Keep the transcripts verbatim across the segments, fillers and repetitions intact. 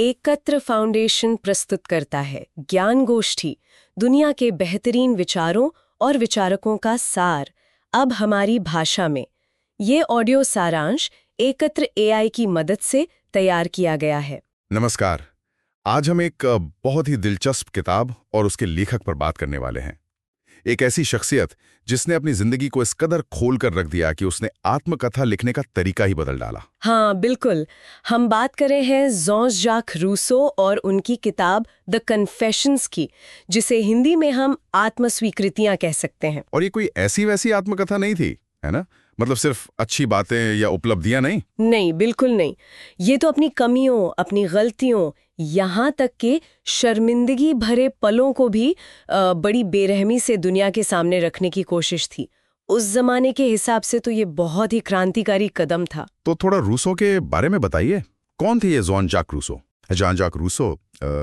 एकत्र फाउंडेशन प्रस्तुत करता है ज्ञान गोष्ठी, दुनिया के बेहतरीन विचारों और विचारकों का सार, अब हमारी भाषा में। ये ऑडियो सारांश एकत्र एआई की मदद से तैयार किया गया है। नमस्कार। आज हम एक बहुत ही दिलचस्प किताब और उसके लेखक पर बात करने वाले हैं। एक ऐसी शख्सियत जिसने अपनी जिंदगी को इस कदर खोल कर रख दिया कि उसने आत्मकथा लिखने का तरीका ही बदल डाला। हाँ बिल्कुल, हम बात कर रहे हैं जॉन्स जाक रूसो और उनकी किताब द कन्फेशंस की, जिसे हिंदी में हम आत्मस्वीकृतियां कह सकते हैं। और ये कोई ऐसी वैसी आत्मकथा नहीं थी, है ना? मतलब सिर्फ अच्छी बातें या उपलब्धियां नहीं। नहीं, बिल्कुल नहीं। ये तो अपनी कमियों, अपनी गलतियों, यहाँ तक के शर्मिंदगी भरे पलों को भी आ, बड़ी बेरहमी से दुनिया के सामने रखने की कोशिश थी। उस जमाने के हिसाब से तो ये बहुत ही क्रांतिकारी कदम था। तो थोड़ा रूसो के बारे में बताइए। कौन थे ये जॉन जाक रूसो? जॉन जाक रूसो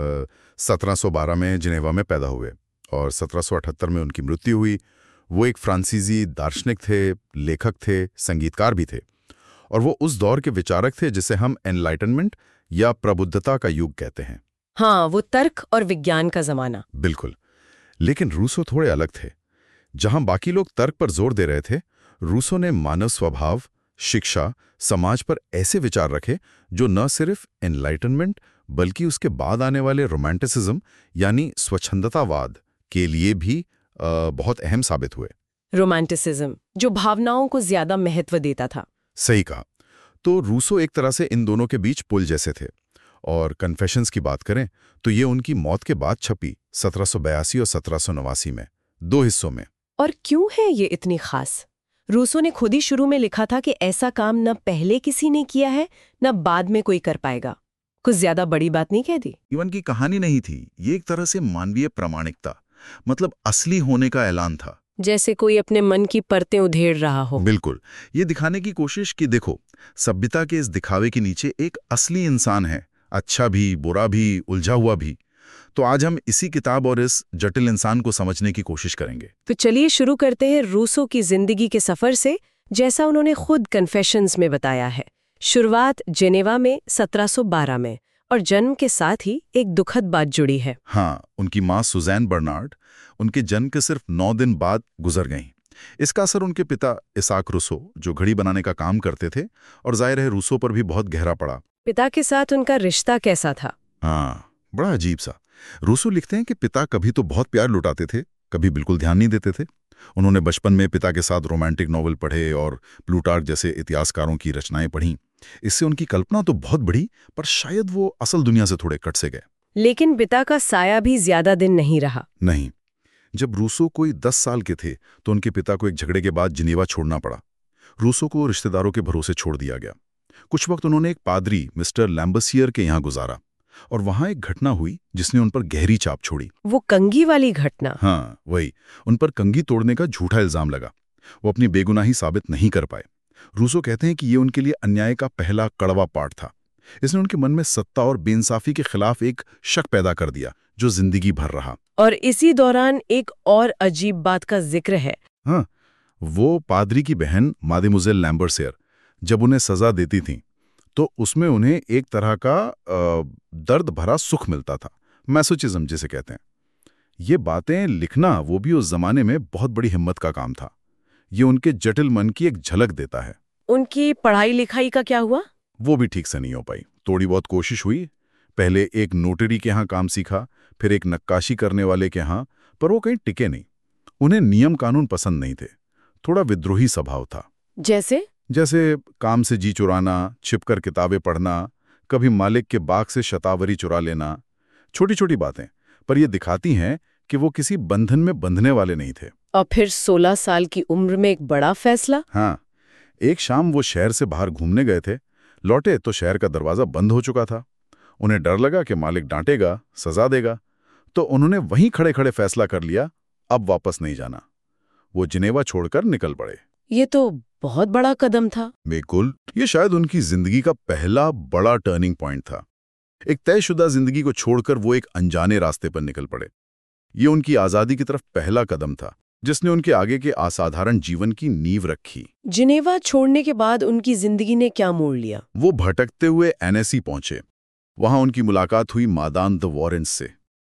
सत्रह सौ बारह में जिनेवा में पैदा हुए और सत्रह सौ अठहत्तर में उनकी मृत्यु हुई। वो एक फ्रांसीसी दार्शनिक थे, लेखक थे, संगीतकार भी थे, और वो उस दौर के विचारक थे जिसे हम एनलाइटनमेंट या प्रबुद्धता का युग कहते हैं। हाँ, वो तर्क और विज्ञान का जमाना। बिल्कुल। लेकिन रूसो थोड़े अलग थे। जहां बाकी लोग तर्क पर जोर दे रहे थे, रूसो ने मानव स्वभाव, शिक्षा, समाज पर ऐसे विचार रखे जो न सिर्फ एनलाइटनमेंट बल्कि उसके बाद आने वाले रोमांटिसिज्म यानी स्वच्छंदतावाद के लिए भी आ, बहुत अहम साबित हुए। रोमांटिसिज्म जो भावनाओं को ज्यादा महत्व देता था। सही कहा। तो रूसो एक तरह से इन दोनों के बीच पुल जैसे थे। और कन्फेशंस की बात करें तो ये उनकी मौत के बाद छपी सत्रह सौ बयासी और सत्रह सौ नवासी में, दो हिस्सों में। और क्यों है ये इतनी खास? रूसो ने खुद ही शुरू में लिखा था कि ऐसा काम न पहले किसी ने किया है न बाद में कोई कर पाएगा। कुछ ज्यादा बड़ी बात नहीं कह दी। जीवन की कहानी नहीं थी, ये एक तरह से मानवीय प्रामाणिकता, मतलब असली होने का ऐलान था। जैसे कोई अपने मन की परतें उधेड़ रहा हो। बिल्कुल, ये दिखाने की कोशिश कि देखो, सभ्यता के इस दिखावे के नीचे एक असली इंसान है, अच्छा भी, बुरा भी, उलझा हुआ भी। तो आज हम इसी किताब और इस जटिल इंसान को समझने की कोशिश करेंगे। तो चलिए शुरू करते हैं रूसो की जिंदगी के सफर से, जैसा उन्होंने खुद कन्फेशंस में बताया है। शुरुआत जेनेवा में सत्रह सौ बारह में, और जन्म के साथ ही एक दुखद बात जुड़ी है। हाँ, उनकी माँ सुजैन बर्नार्ड उनके जन्म के सिर्फ नौ दिन बाद गुजर गईं। इसका असर उनके पिता इसाक रूसो, जो घड़ी बनाने का काम करते थे, और जाहिर है रूसो पर भी बहुत गहरा पड़ा। पिता के साथ उनका रिश्ता कैसा था? हाँ, बड़ा अजीब सा। रूसो लिखते हैं कि पिता कभी तो बहुत प्यार लुटाते थे, कभी बिल्कुल ध्यान नहीं देते थे। उन्होंने बचपन में पिता के साथ रोमांटिक नॉवल पढ़े और प्लूटार्क जैसे इतिहासकारों की रचनाएं पढ़ीं। इससे उनकी कल्पना तो बहुत बढ़ी, पर शायद वो असल दुनिया से थोड़े कट से गए। लेकिन पिता का साया भी ज्यादा दिन नहीं रहा। नहीं। जब रूसो कोई दस साल के थे तो उनके पिता को एक झगड़े के बाद जिनेवा छोड़ना पड़ा। रूसो को रिश्तेदारों के भरोसे छोड़ दिया गया। कुछ वक्त उन्होंने एक पादरी मिस्टर लैम्बसियर के यहाँ गुजारा, और वहां एक घटना हुई जिसने उन पर गहरी छाप छोड़ी। वो कंघी वाली घटना? हाँ, वही। उन पर कंघी तोड़ने का झूठा इल्जाम लगा। वो अपनी बेगुनाही साबित नहीं कर पाए। रूसो कहते हैं कि ये उनके लिए अन्याय का पहला कड़वा पाठ था। इसने उनके मन में सत्ता और बेइंसाफी के खिलाफ एक शक पैदा कर दिया जो जिंदगी भर रहा। और इसी दौरान एक और अजीब बात का जिक्र है। हाँ, वो पादरी की बहन मादेमुजेल लैम्बसियर जब उन्हें सजा देती थी तो उसमें उन्हें एक तरह का आ, दर्द भरा सुख मिलता था, मैसोचिज्म जिसे कहते हैं। ये बातें लिखना वो भी उस जमाने में बहुत बड़ी हिम्मत का काम था। ये उनके जटिल मन की एक झलक देता है। उनकी पढ़ाई लिखाई का क्या हुआ? वो भी ठीक से नहीं हो पाई। थोड़ी बहुत कोशिश हुई। पहले एक नोटरी के यहाँ काम सीखा, फिर एक नक्काशी करने वाले के यहाँ, पर वो कहीं टिके नहीं। उन्हें नियम कानून पसंद नहीं थे। थोड़ा विद्रोही स्वभाव था। जैसे जैसे काम से जी चुराना, छिपकर किताबें पढ़ना, कभी मालिक के बाग से शतावरी चुरा लेना। छोटी छोटी बातें, पर ये दिखाती हैं कि वो किसी बंधन में बंधने वाले नहीं थे। और फिर सोलह साल की उम्र में एक बड़ा फैसला। हाँ, एक शाम वो शहर से बाहर घूमने गए थे। लौटे तो शहर का दरवाजा बंद हो चुका था। उन्हें डर लगा कि मालिक डांटेगा, सजा देगा, तो उन्होंने वहीं खड़े खड़े फैसला कर लिया, अब वापस नहीं जाना। वो जिनेवा छोड़कर निकल पड़े। ये तो बहुत बड़ा कदम था। बिल्कुल, ये शायद उनकी जिंदगी का पहला बड़ा टर्निंग पॉइंट था। एक तयशुदा जिंदगी को छोड़कर वो एक अनजाने रास्ते पर निकल पड़े। ये उनकी आजादी की तरफ पहला कदम था, जिसने उनके आगे के असाधारण जीवन की नींव रखी। जिनेवा छोड़ने के बाद उनकी जिंदगी ने क्या मोड़ लिया? वो भटकते हुए एनएसई पहुंचे। वहां उनकी मुलाकात हुई मादान द वॉरेंस से।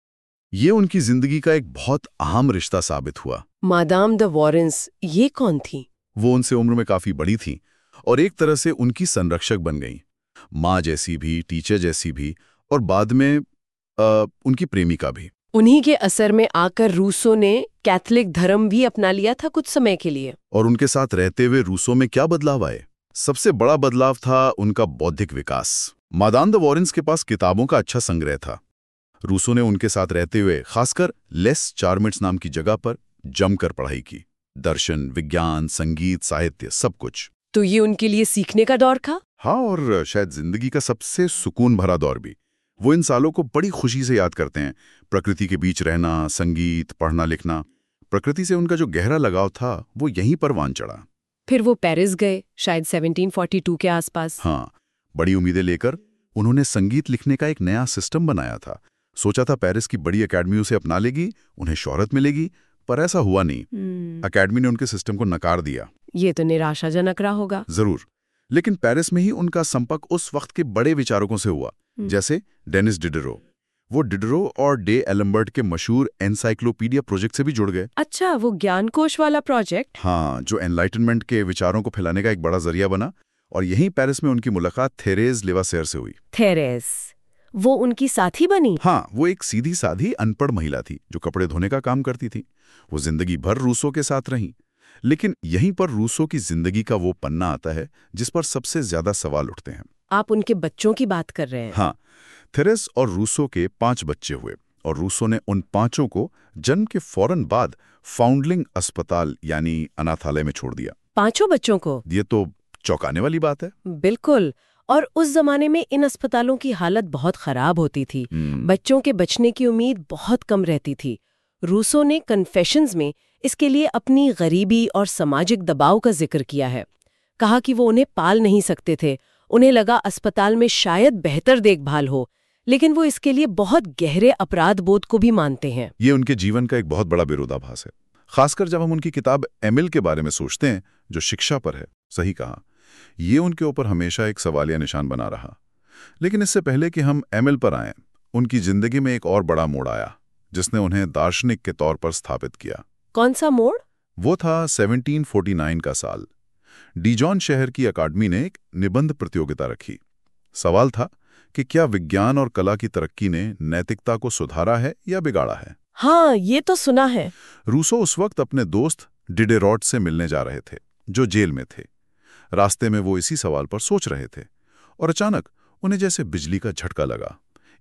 ये उनकी जिंदगी का एक बहुत अहम रिश्ता साबित हुआ। मादाम द वॉरेंस, ये कौन थी? वो उनसे उम्र में काफी बड़ी थी और एक तरह से उनकी संरक्षक बन गईं। माँ जैसी भी, टीचर जैसी भी, और बाद में आ, उनकी प्रेमिका भी। उन्हीं के असर में आकर रूसो ने कैथोलिक धर्म भी अपना लिया था कुछ समय के लिए। और उनके साथ रहते हुए रूसो में क्या बदलाव आए? सबसे बड़ा बदलाव था उनका बौद्धिक विकास। मादान द वॉरेंस के पास किताबों का अच्छा संग्रह था। रूसो ने उनके साथ रहते हुए खासकर लेस चार्मिट्स नाम की जगह पर जमकर पढ़ाई की। दर्शन, विज्ञान, संगीत, साहित्य, सब कुछ। तो ये उनके लिए सीखने का दौर था। हाँ, और शायद जिंदगी का सबसे सुकून भरा दौर भी। वो इन सालों को बड़ी खुशी से याद करते हैं। प्रकृति के बीच रहना, संगीत, पढ़ना लिखना। प्रकृति से उनका जो गहरा लगाव था वो यहीं पर वान चढ़ा। फिर वो पेरिस गए, शायद सत्रह सौ बयालीस के आसपास। हाँ, बड़ी उम्मीदें लेकर उन्होंने संगीत लिखने का एक नया सिस्टम बनाया था। सोचा था पेरिस की बड़ी अकेडमी उसे अपना लेगी, उन्हें शोहरत मिलेगी, पर ऐसा हुआ नहीं। अकेडमी ने उनके सिस्टम को नकार दिया। ये तो निराशाजनक रहा होगा। जरूर, लेकिन पेरिस में ही उनका संपर्क उस वक्त के बड़े विचारकों से हुआ, जैसे डेनिस डिडरो। वो डिडरो और डे एलम्बर्ट के मशहूर एनसाइक्लोपीडिया प्रोजेक्ट से भी जुड़ गए। अच्छा, वो ज्ञानकोश वाला प्रोजेक्ट? हाँ, जो एनलाइटनमेंट के विचारों को फैलाने का एक बड़ा जरिया बना। और यहीं पेरिस में उनकी मुलाकात थेरेज लेवासेयर से हुई। थेरेज, वो उनकी साथी बनी? हाँ, वो एक सीधी साधी अनपढ़ महिला थी जो कपड़े धोने का काम करती थी। वो जिंदगी भर रूसो के साथ रही, लेकिन यहीं पर रूसो की जिंदगी का वो पन्ना आता है जिस पर सबसे ज्यादा सवाल उठते हैं। आप उनके बच्चों की बात कर रहे हैं? हाँ, थेरेस और रूसो के पांच बच्चे हुए और रूसो ने उन पांचों को जन्म के फौरन बाद फाउंडलिंग अस्पताल यानी अनाथालय में छोड़ दिया। पांचों बच्चों को? ये तो चौंकाने वाली बात है। बिल्कुल, और उस जमाने में इन अस्पतालों की हालत बहुत खराब होती थी। बच्चों के बचने की उम्मीद बहुत कम रहती थी। रूसो ने कन्फेशंस में इसके लिए अपनी गरीबी और सामाजिक दबाव का जिक्र किया है। कहा कि वो उन्हें पाल नहीं सकते थे, उन्हें लगा अस्पताल में शायद बेहतर देखभाल हो, लेकिन वो इसके लिए बहुत गहरे अपराध बोध को भी मानते हैं। ये उनके जीवन का एक बहुत बड़ा विरोधाभास है, खासकर जब हम उनकी किताब एमिल के बारे में सोचते हैं, जो शिक्षा पर है। सही कहा, ये उनके ऊपर हमेशा एक सवालिया निशान बना रहा। लेकिन इससे पहले कि हम एमिल पर आएं, उनकी जिंदगी में एक और बड़ा मोड़ आया जिसने उन्हें दार्शनिक के तौर पर स्थापित किया। कौन सा मोड़? वो था सत्रह सौ उनचास का साल। डिजॉन शहर की अकादमी ने एक निबंध प्रतियोगिता रखी। सवाल था कि क्या विज्ञान और कला की तरक्की ने नैतिकता को सुधारा है या बिगाड़ा है। हाँ, ये तो सुना है। रूसो उस वक्त अपने दोस्त डिडेरॉट से मिलने जा रहे थे, जो जेल में थे। रास्ते में वो इसी सवाल पर सोच रहे थे और अचानक उन्हें जैसे बिजली का झटका लगा।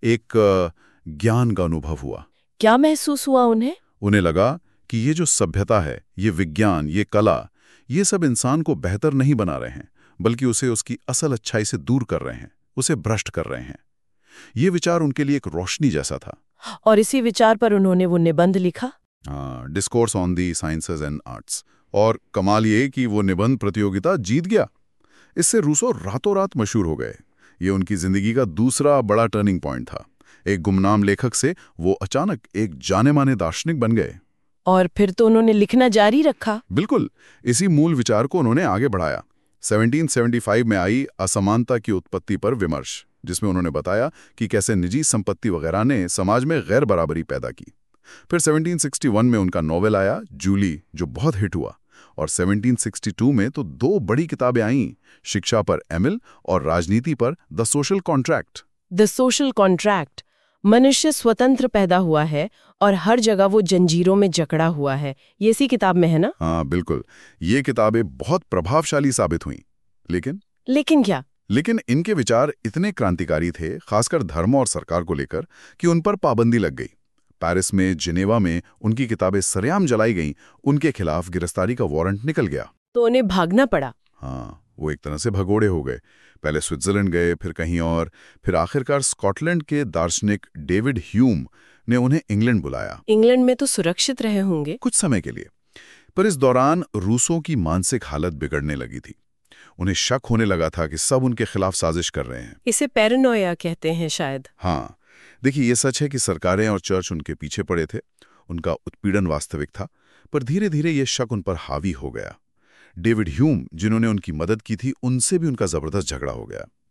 एक ज्ञान का अनुभव हुआ। क्या महसूस हुआ उन्हें? उन्हें लगा कि ये जो सभ्यता है, ये विज्ञान, ये कला, ये सब इंसान को बेहतर नहीं बना रहे हैं, बल्कि उसे उसकी असल अच्छाई से दूर कर रहे हैं, उसे भ्रष्ट कर रहे हैं। ये विचार उनके लिए एक रोशनी जैसा था। और इसी विचार पर उन्होंने वो निबंध लिखा, discourse on the sciences and arts. और कमाल ये कि वो निबंध प्रतियोगिता जीत गया। इससे रूसो रातों रात मशहूर हो गए। ये उनकी जिंदगी का दूसरा बड़ा टर्निंग पॉइंट था। एक गुमनाम लेखक से वो अचानक एक जाने माने दार्शनिक बन गए। और फिर तो उन्होंने लिखना जारी रखा। बिल्कुल, इसी मूल विचार को उन्होंने आगे बढ़ाया। सत्रह सौ पचहत्तर में आई असमानता की उत्पत्ति पर विमर्श, जिसमें उन्होंने बताया कि कैसे निजी संपत्ति वगैरह ने समाज में गैर बराबरी पैदा की। फिर सत्रह सौ इकसठ में उनका नॉवेल आया जूली, जो बहुत हिट हुआ। और सत्रह सौ बासठ में तो दो बड़ी किताबें आईं, शिक्षा पर एमिल और राजनीति पर the social contract. The social contract. मनुष्य स्वतंत्र पैदा हुआ है और हर जगह वो जंजीरों में जकड़ा हुआ है, ये इसी किताब में है ना? हाँ बिल्कुल, ये किताबें बहुत प्रभावशाली साबित हुईं। लेकिन लेकिन क्या? लेकिन इनके विचार इतने क्रांतिकारी थे, खासकर धर्म और सरकार को लेकर, कि उन पर पाबंदी लग गई। पेरिस में, जिनेवा में उनकी किताबें सरेआम जलाई गईं। उनके खिलाफ गिरफ्तारी का वारंट निकल गया। तो उन्हें भागना पड़ा। हाँ, वो एक तरह से भगोड़े हो गए। पहले स्विट्जरलैंड गए, फिर कहीं और, फिर आखिरकार स्कॉटलैंड के दार्शनिक डेविड ह्यूम ने उन्हें इंग्लैंड बुलाया। इंग्लैंड में तो सुरक्षित रहे होंगे कुछ समय के लिए, पर इस दौरान रूसों की मानसिक हालत बिगड़ने लगी थी। उन्हें शक होने लगा था कि सब उनके खिलाफ साजिश कर रहे हैं। इसे पैरानोया कहते हैं शायद। हाँ, देखिए, ये सच है कि सरकारें और चर्च उनके पीछे पड़े थे। उनका उत्पीड़न वास्तविक था, पर धीरे धीरे ये शक उन पर हावी हो गया। डेविड ह्यूम, जिन्होंने उनकी मदद की थी, उनसे भी उनका जबरदस्त झगड़ा हो गया।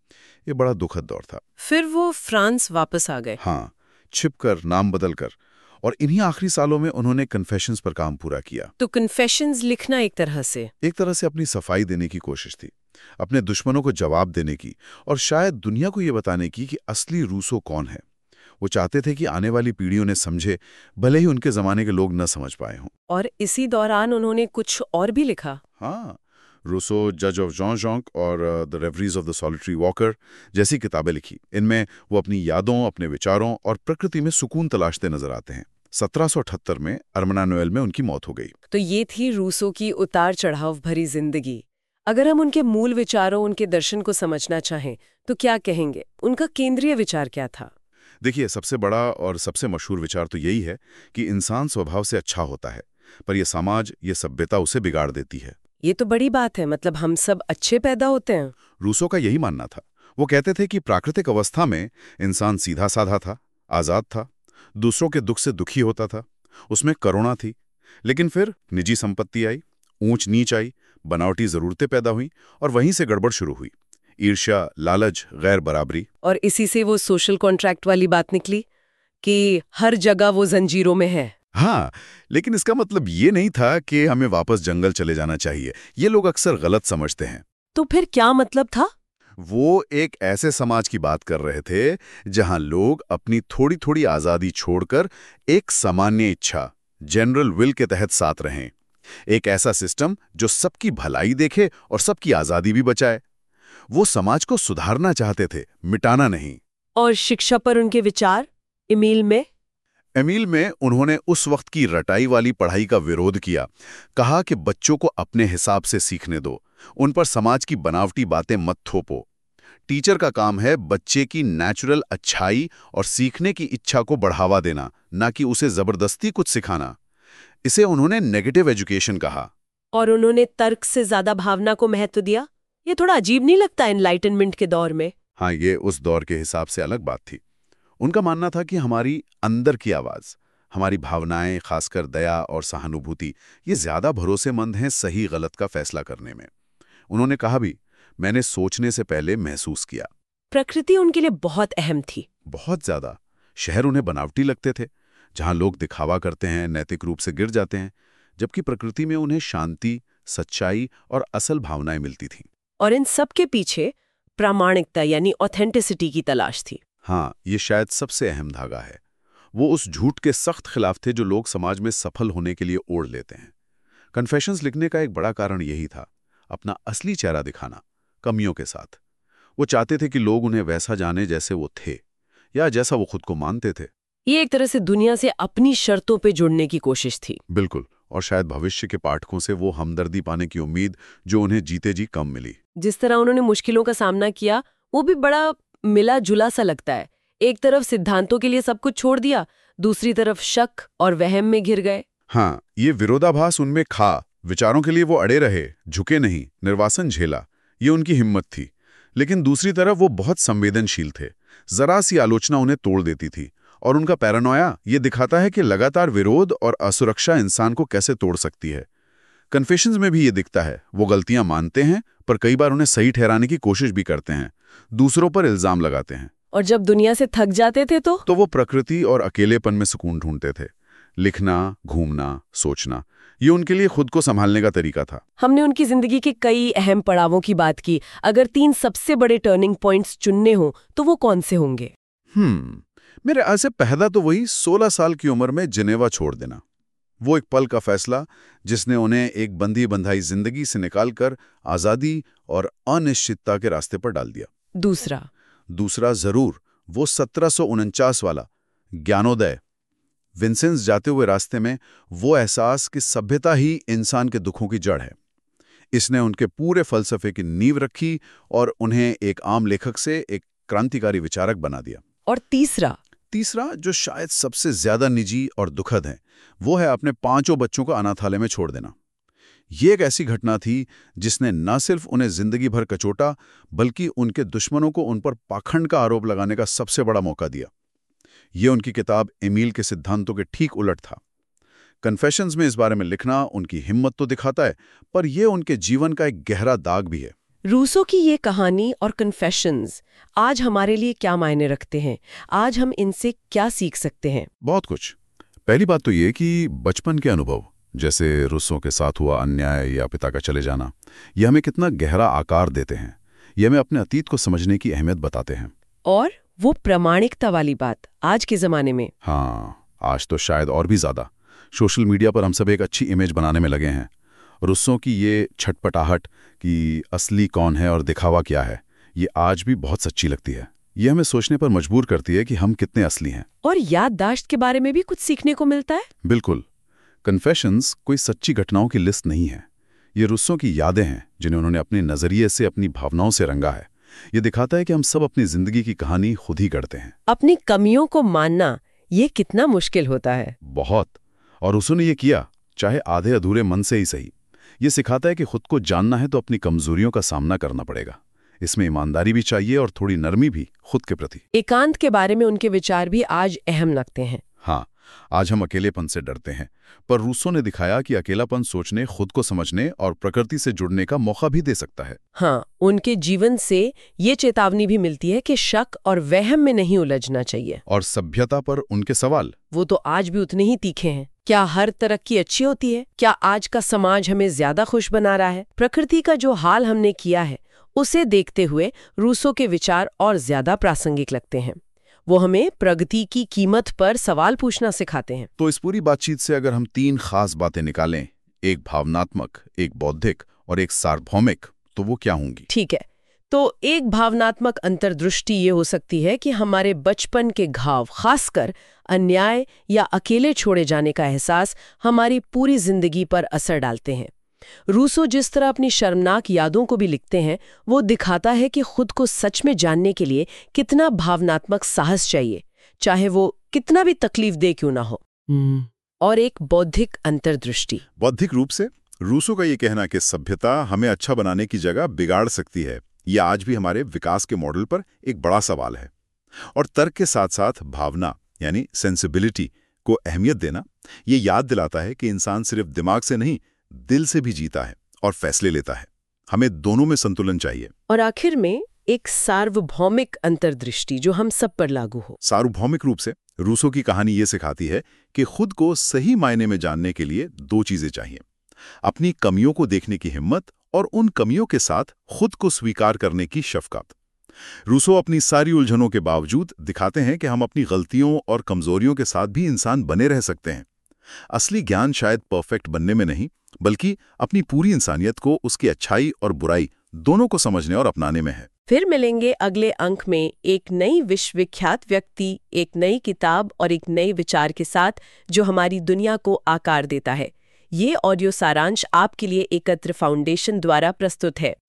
ये बड़ा दुखद दौर था। फिर वो फ्रांस वापस आ गए। हाँ, छिपकर, नाम बदलकर, और इन्हीं आखिरी सालों में उन्होंने कन्फेशंस पर काम पूरा किया। तो कन्फेशंस लिखना एक तरह से एक तरह से अपनी सफाई देने की कोशिश थी, अपने दुश्मनों को जवाब देने की, और शायद दुनिया को ये बताने की कि असली रूसो कौन है। वो चाहते थे कि आने वाली पीढ़ियों ने समझे, भले ही उनके जमाने के लोग न समझ पाए हों। और इसी दौरान उन्होंने कुछ और भी लिखा। हाँ, रूसो जज ऑफ जॉन जॉन्क और the reveries of the solitary walker जैसी किताबें लिखी। इनमें वो अपनी यादों, अपने विचारों और प्रकृति में सुकून तलाशते नजर आते हैं। सत्रह सौ अठहत्तर में अर्मनानुएल में उनकी मौत हो गई। तो ये थी रूसो की उतार चढ़ाव भरी जिंदगी। अगर हम उनके मूल विचारों, उनके दर्शन को समझना चाहें तो क्या कहेंगे? उनका केंद्रीय विचार क्या था? देखिए, सबसे बड़ा और सबसे मशहूर विचार तो यही है कि इंसान स्वभाव से अच्छा होता है, पर यह समाज, ये सभ्यता उसे बिगाड़ देती है। ये तो बड़ी बात है, मतलब हम सब अच्छे पैदा होते हैं। रूसो का यही मानना था। वो कहते थे कि प्राकृतिक अवस्था में इंसान सीधा साधा था, आजाद था, दूसरों के दुख से दुखी होता था, उसमें करुणा थी। लेकिन फिर निजी संपत्ति आई, ऊंच नीच आई, बनावटी जरूरतें पैदा हुई, और वहीं से गड़बड़ शुरू हुई। ईर्ष्या, लालच, गैर बराबरी। और इसी से वो सोशल कॉन्ट्रैक्ट वाली बात निकली कि हर जगह वो जंजीरों में है। हाँ, लेकिन इसका मतलब ये नहीं था कि हमें वापस जंगल चले जाना चाहिए। ये लोग अक्सर गलत समझते हैं। तो फिर क्या मतलब था? वो एक ऐसे समाज की बात कर रहे थे जहां लोग अपनी थोड़ी थोड़ी आजादी छोड़कर एक सामान्य इच्छा, जनरल विल के तहत साथ रहें। एक ऐसा सिस्टम जो सबकी भलाई देखे और सबकी आजादी भी बचाए। वो समाज को सुधारना चाहते थे, मिटाना नहीं। और शिक्षा पर उनके विचार? एमील में एमील में उन्होंने उस वक्त की रटाई वाली पढ़ाई का विरोध किया। कहा कि बच्चों को अपने हिसाब से सीखने दो, उन पर समाज की बनावटी बातें मत थोपो। टीचर का काम है बच्चे की नेचुरल अच्छाई और सीखने की इच्छा को बढ़ावा देना, ना कि उसे जबरदस्ती कुछ सिखाना। इसे उन्होंने नेगेटिव एजुकेशन कहा। और उन्होंने तर्क से ज्यादा भावना को महत्व दिया। ये थोड़ा अजीब नहीं लगता एनलाइटनमेंट के दौर में? हाँ, ये उस दौर के हिसाब से अलग बात थी। उनका मानना था कि हमारी अंदर की आवाज, हमारी भावनाएं, खासकर दया और सहानुभूति, ये ज्यादा भरोसेमंद हैं सही गलत का फैसला करने में। उन्होंने कहा भी, मैंने सोचने से पहले महसूस किया। प्रकृति उनके लिए बहुत अहम थी। बहुत ज्यादा। शहर उन्हें बनावटी लगते थे, जहां लोग दिखावा करते हैं, नैतिक रूप से गिर जाते हैं, जबकि प्रकृति में उन्हें शांति, सच्चाई और असल भावनाएं मिलती थीं। और इन सब के पीछे प्रामाणिकता यानी ऑथेंटिसिटी की तलाश थी। हाँ, ये शायद सबसे अहम धागा है। वो उस झूठ के सख्त खिलाफ थे जो लोग समाज में सफल होने के लिए ओढ़ लेते हैं। कन्फेशंस लिखने का एक बड़ा कारण यही था, अपना असली चेहरा दिखाना, कमियों के साथ। वो चाहते थे कि लोग उन्हें वैसा जाने जैसे वो थे, या जैसा वो खुद को मानते थे। ये एक तरह से दुनिया से अपनी शर्तों पे जुड़ने की कोशिश थी। बिल्कुल। और शायद भविष्य के पाठकों से वो हमदर्दी पाने की उम्मीद जो उन्हें जीते जी कम मिली। जिस तरह उन्होंने मुश्किलों का सामना किया, वो भी बड़ा मिला जुला सा लगता है। एक तरफ सिद्धांतों के लिए सब कुछ छोड़ दिया, दूसरी तरफ शक और वहम में घिर गए। हाँ, ये विरोधाभास उनमें खा। विचारों के लिए वो अड़े रहे, झुके नहीं, निर्वासन झेला, ये उनकी हिम्मत थी। लेकिन दूसरी तरफ वो बहुत संवेदनशील थे। जरा सी आलोचना उन्हें तोड़ देती थी। और उनका पैरानोया ये दिखाता है कि लगातार विरोध और असुरक्षा इंसान को कैसे तोड़ सकती है। कन्फेशंस में भी ये दिखता है। वो गलतियां मानते हैं, पर कई बार उन्हें सही ठहराने की कोशिश भी करते हैं, दूसरों पर इल्जाम लगाते हैं। और जब दुनिया से थक जाते थे तो तो वो प्रकृति और अकेलेपन में सुकून ढूंढते थे। लिखना, घूमना, सोचना, ये उनके लिए खुद को संभालने का तरीका था। हमने उनकी जिंदगी के कई अहम पड़ावों की बात की। अगर तीन सबसे बड़े टर्निंग पॉइंट्स चुनने हो तो वो कौन से होंगे? हम्म मेरे ख्याल से पहला तो वही सोलह साल की उम्र में जिनेवा छोड़ देना। वो एक पल का फैसला जिसने उन्हें एक बंधी बंधाई जिंदगी से निकालकर आजादी और अनिश्चितता के रास्ते पर डाल दिया। दूसरा दूसरा जरूर वो सत्रह सौ उनचास वाला ज्ञानोदय। विंसेंस जाते हुए रास्ते में वो एहसास कि सभ्यता ही इंसान के दुखों की जड़ है, इसने उनके पूरे फलसफे की नींव रखी और उन्हें एक आम लेखक से एक क्रांतिकारी विचारक बना दिया। और तीसरा तीसरा जो शायद सबसे ज्यादा निजी और दुखद है, वो है अपने पांचों बच्चों को अनाथालय में छोड़ देना। ये एक ऐसी घटना थी जिसने न सिर्फ उन्हें जिंदगी भर कचोटा, बल्कि उनके दुश्मनों को उन पर पाखंड का आरोप लगाने का सबसे बड़ा मौका दिया। ये उनकी किताब एमील के सिद्धांतों के ठीक उलट था। कन्फेशंस में इस बारे में लिखना उनकी हिम्मत तो दिखाता है, पर यह उनके जीवन का एक गहरा दाग भी है। रूसो की ये कहानी और कन्फेशंस आज हमारे लिए क्या मायने रखते हैं? आज हम इनसे क्या सीख सकते हैं? बहुत कुछ। पहली बात तो ये कि बचपन के अनुभव, जैसे रूसों के साथ हुआ अन्याय या पिता का चले जाना, ये हमें कितना गहरा आकार देते हैं। ये हमें अपने अतीत को समझने की अहमियत बताते हैं। और वो प्रामाणिकता वाली बात आज के जमाने में। हाँ, आज तो शायद और भी ज्यादा। सोशल मीडिया पर हम सब एक अच्छी इमेज बनाने में लगे हैं। रूसों की ये छटपटाहट कि असली कौन है और दिखावा क्या है, ये आज भी बहुत सच्ची लगती है। ये हमें सोचने पर मजबूर करती है कि हम कितने असली हैं। और याददाश्त के बारे में भी कुछ सीखने को मिलता है। बिल्कुल। कन्फेशंस कोई सच्ची घटनाओं की लिस्ट नहीं है। ये रूसों की यादें हैं जिन्हें उन्होंने अपने नजरिए से, अपनी भावनाओं से रंगा है। ये दिखाता है कि हम सब अपनी जिंदगी की कहानी खुद ही गढ़ते हैं। अपनी कमियों को मानना ये कितना मुश्किल होता है। बहुत। और रूसों ने ये किया, चाहे आधे अधूरे मन से ही सही। ये सिखाता है कि खुद को जानना है तो अपनी कमजोरियों का सामना करना पड़ेगा। इसमें ईमानदारी भी चाहिए और थोड़ी नरमी भी खुद के प्रति। एकांत के बारे में उनके विचार भी आज अहम लगते हैं। हाँ, आज हम अकेलेपन से डरते हैं, पर रूसों ने दिखाया कि अकेलापन सोचने, खुद को समझने और प्रकृति से जुड़ने का मौका भी दे सकता है। हाँ, उनके जीवन से ये चेतावनी भी मिलती है कि शक और वहम में नहीं उलझना चाहिए। और सभ्यता पर उनके सवाल, वो तो आज भी उतने ही तीखे हैं। क्या हर तरक्की अच्छी होती है? क्या आज का समाज हमें ज्यादा खुश बना रहा है? प्रकृति का जो हाल हमने किया है, उसे देखते हुए रूसो के विचार और ज्यादा प्रासंगिक लगते हैं। वो हमें प्रगति की कीमत पर सवाल पूछना सिखाते हैं। तो इस पूरी बातचीत से अगर हम तीन खास बातें निकालें, एक भावनात्मक, एक बौद्धिक और एक सार्वभौमिक, तो वो क्या होंगी? ठीक है, तो एक भावनात्मक अंतर्दृष्टि ये हो सकती है कि हमारे बचपन के घाव, खासकर अन्याय या अकेले छोड़े जाने का एहसास, हमारी पूरी जिंदगी पर असर डालते हैं। रूसो जिस तरह अपनी शर्मनाक यादों को भी लिखते हैं, वो दिखाता है कि खुद को सच में जानने के लिए कितना भावनात्मक साहस चाहिए, चाहे वो कितना भी तकलीफ दे क्यों ना हो। hmm. और एक बौद्धिक अंतर्दृष्टि। बौद्धिक रूप से रूसो का ये कहना कि सभ्यता हमें अच्छा बनाने की जगह बिगाड़ सकती है, ये आज भी हमारे विकास के मॉडल पर एक बड़ा सवाल है। और तर्क के साथ साथ भावना यानी सेंसिबिलिटी को अहमियत देना, ये याद दिलाता है कि इंसान सिर्फ दिमाग से नहीं, दिल से भी जीता है और फैसले लेता है। हमें दोनों में संतुलन चाहिए। और आखिर में एक सार्वभौमिक अंतर्दृष्टि जो हम सब पर लागू हो। सार्वभौमिक रूप से रूसो की कहानी ये सिखाती है कि खुद को सही मायने में जानने के लिए दो चीजें चाहिए: अपनी कमियों को देखने की हिम्मत और उन कमियों के साथ खुद को स्वीकार करने की शफकत। रूसो अपनी सारी उलझनों के बावजूद दिखाते हैं कि हम अपनी गलतियों और कमजोरियों के साथ भी इंसान बने रह सकते हैं। असली ज्ञान शायद परफेक्ट बनने में नहीं, बल्कि अपनी पूरी इंसानियत को, उसकी अच्छाई और बुराई दोनों को समझने और अपनाने में है। फिर मिलेंगे अगले अंक में एक नई विश्वविख्यात व्यक्ति, एक नई किताब और एक नए विचार के साथ जो हमारी दुनिया को आकार देता है। ये ऑडियो सारांश आपके लिए एकत्र फाउंडेशन द्वारा प्रस्तुत है।